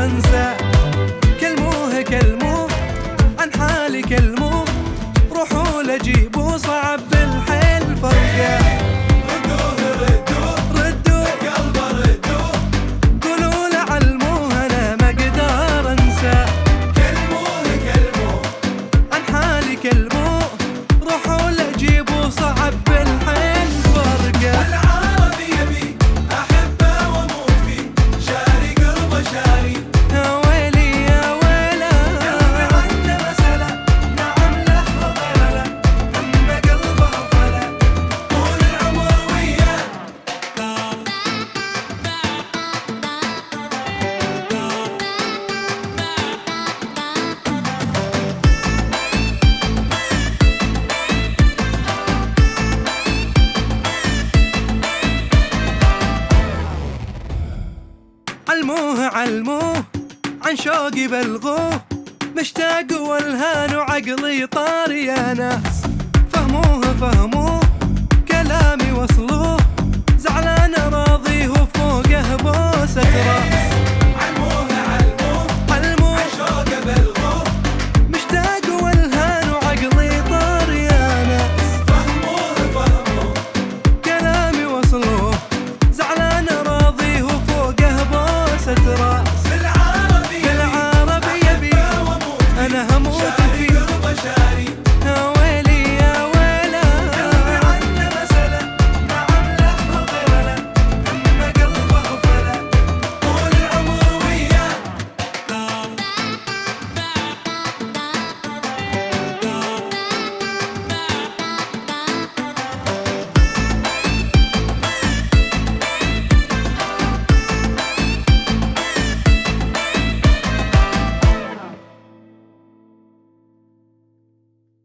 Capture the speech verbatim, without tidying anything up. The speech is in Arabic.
اقدر انسى. كلموه كلموه عن حالي كلموه، روحوا لجيبوا صعب بالحيل فرقه. ردوه ردوه ردوه قلبه ردوه، قولوا لعلموه انا ما اقدر انسى. كلموه كلموه عن حالي كلموه، روحوا لجيبوا صعب بالحيل فرقه. العربي يبي احبه واموت فيه، شاري قلبه شاري. يا ويلي يا ويله قلبي عنده مسألة، نعم له وغلا، اما قلبه فلا، طول العمر وياه. علموه علموه عن شوقي بلغوه، مشتاق والهان وعقلي طار يا ناس. فهموه فهموه كلامي وصلوه، زعلان راضيه وفوقه بوسة راس.